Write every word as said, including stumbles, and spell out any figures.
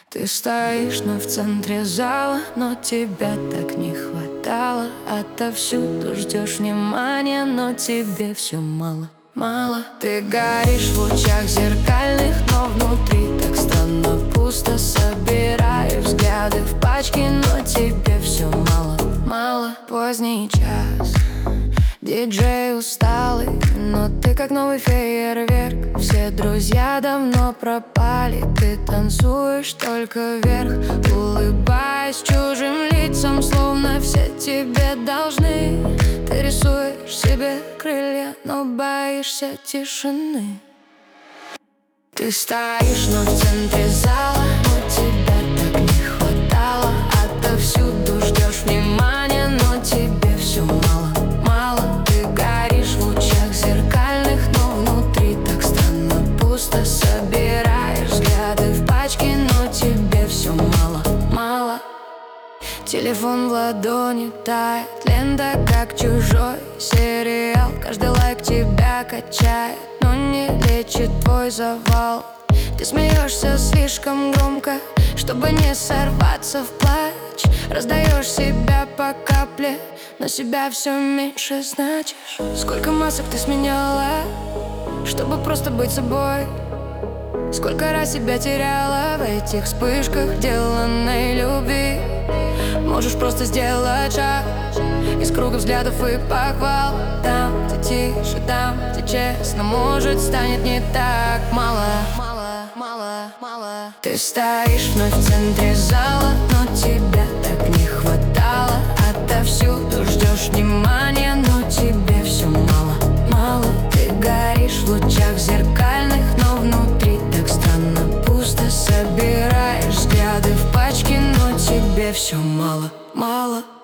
Ты стоишь, но в центре зала, но тебя так не хватало. Отовсюду ждешь внимания, но тебе все мало, мало. Ты горишь в лучах зеркальных, но внутри так странно пусто. Собираешь взгляды в пачки, но тебе все мало, мало. Поздний час, диджей усталый, но ты как новый фейерверк. Все друзья давно пропали, ты танцуешь только вверх, улыбаясь чужим лицам, словно все тебе должны. Ты рисуешь себе крылья, но боишься тишины. Ты стоишь, но в центре зала, но тебя так не хватало. Отовсюду ждешь внимания, но тебе все мало, мало. Ты горишь в лучах зеркальных, но внутри так странно пусто. Собираешь взгляды в пачки, но тебе все мало, мало. Телефон в ладони тает, лента как чужой сериал. Каждый лайк тебя качает, но не лечит твой завал. Ты смеешься слишком громко, чтобы не сорваться в плач. Раздаешь себя по капле, но себя все меньше значишь. Сколько масок ты сменяла, чтобы просто быть собой. Сколько раз себя теряла в этих вспышках деланной любви. Можешь просто сделать шаг из круга взглядов и похвал. Там, где тише, там, где честно, может, станет не так мало, мало, мало, мало. Ты стоишь вновь в центре зала, но тебя так не хватало. Отовсюду ждешь внимания, но тебе все мало, мало. Ты горишь в лучах зеркальных, но внутри так странно пусто. Собираешь взгляды в пачки, но тебе все мало, мало.